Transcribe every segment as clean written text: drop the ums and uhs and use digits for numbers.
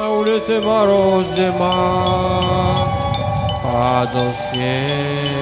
На улице мороз, зима, падал снег.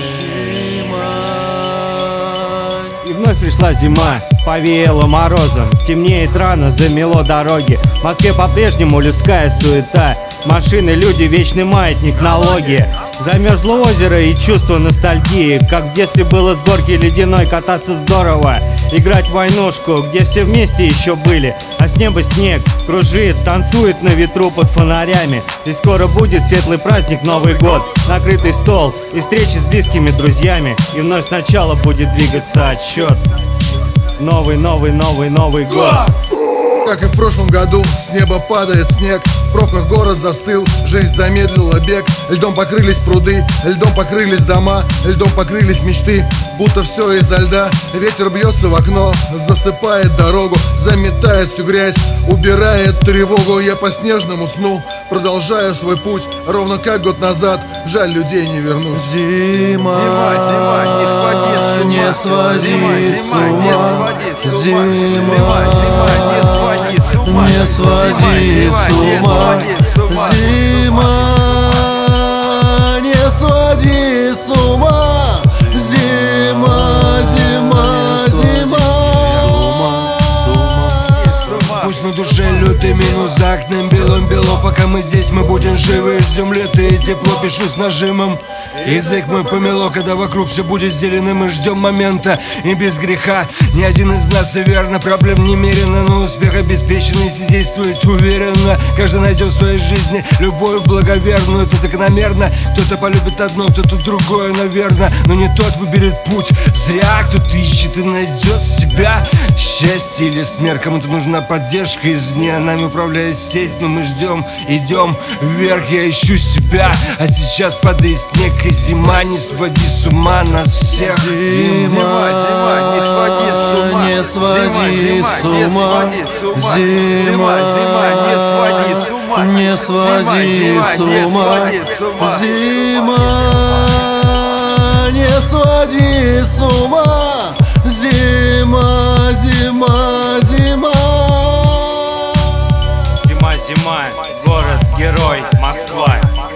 И вновь пришла зима, повеяло морозом, темнеет рано, замело дороги. В Москве по-прежнему людская суета, машины, люди, вечный маятник, налоги. Замерзло озеро и чувство ностальгии, как в детстве было с горки ледяной кататься здорово. Играть в войнушку, где все вместе еще были, а с неба снег кружит, танцует на ветру под фонарями. И скоро будет светлый праздник, Новый год, накрытый стол и встречи с близкими друзьями. И вновь сначала будет двигаться отсчет. Новый год. Как и в прошлом году, с неба падает снег. В пробках город застыл, жизнь замедлила бег. Льдом покрылись пруды, льдом покрылись дома, льдом покрылись мечты, будто все из-за льда. Ветер бьется в окно, засыпает дорогу, заметает всю грязь, убирает тревогу. Я по снежному сну продолжаю свой путь, ровно как год назад. Жаль, людей не вернуть. Зима, не своди с ума. Зима, не своди с ума. Зима, не своди с ума. Зима, пусть на душе лютый минус, за окном белым-бело. Пока мы здесь, мы будем живы, ждем лета и тепло. Пишу с нажимом, язык мой помело. Когда вокруг все будет зеленым, мы ждем момента. И без греха ни один из нас и верно. Проблем немерено, но успех обеспечен. Если действовать уверенно, каждый найдет в своей жизни любовь благоверную. Это закономерно, кто-то полюбит одно, кто-то другое, наверное. Но не тот выберет путь зря. Кто-то ищет и найдет себя. Счастье или смерть, кому-то нужна поддержка извне, нами управляет сеть. Но мы ждем, идем вверх, я ищу себя. А сейчас падает снег и зима, не своди с ума нас всех. Зима, не своди с ума. Не своди с ума. Зима, не своди с ума. Зима, не своди с ума. Зима, Зима, город-герой, Москва.